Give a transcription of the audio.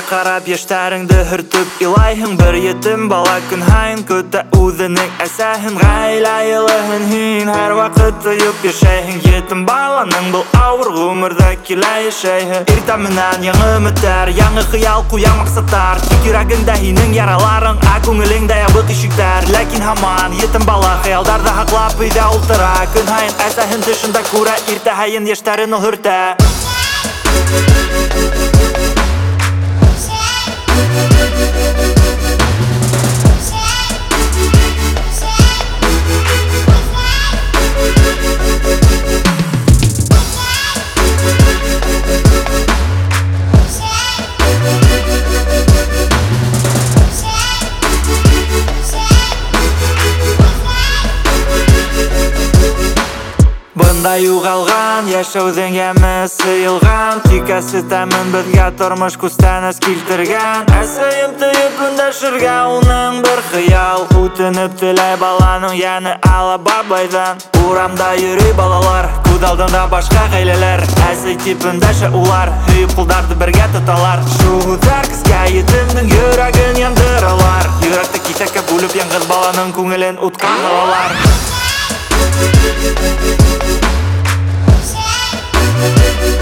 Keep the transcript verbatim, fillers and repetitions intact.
қарап ештәріңді хүртіп илайһың. Бір етім бала күн хайын көті өзінің әсәһін ғайлайылығын хин әр вақыт тыйып ешәйһің. Етім баланың бұл ауыр ғұмырда келәй шәйһі. Иртәменән яңы үміттер, яңы хыял куя мақсаттар. Кирәгеңдә һинең яраларың, ә күңелеңдә ябык ишектәр. Ләкин һаман етім бала хыялдарда һаклап өйдә ултыра. Көн һайын әсәһен төшендә күрә, иртә һайын яшьтәрен ул һөртә. Бында юғалған, яшәүҙең йәме сыйылған. Тик әсетәмен беҙгә тормош күстәнәс килтергән. Әсәйем тыйып өндәшергә уның бер хыял. Үтенеп теләй баланың йәне ала бабайҙан. Урамда йөрөй балалар, күҙ алдында башҡа ғаиләләр. Әсәй тип өндәшә улар, һөйөп ҡулдарҙы бергә тоталар. Шуһүҙәр кескә етемдең йөрәген яндыралар. Йөрәкте киҫәккә бүлеп яңғыҙ баланың күңелен утҡа һалалар.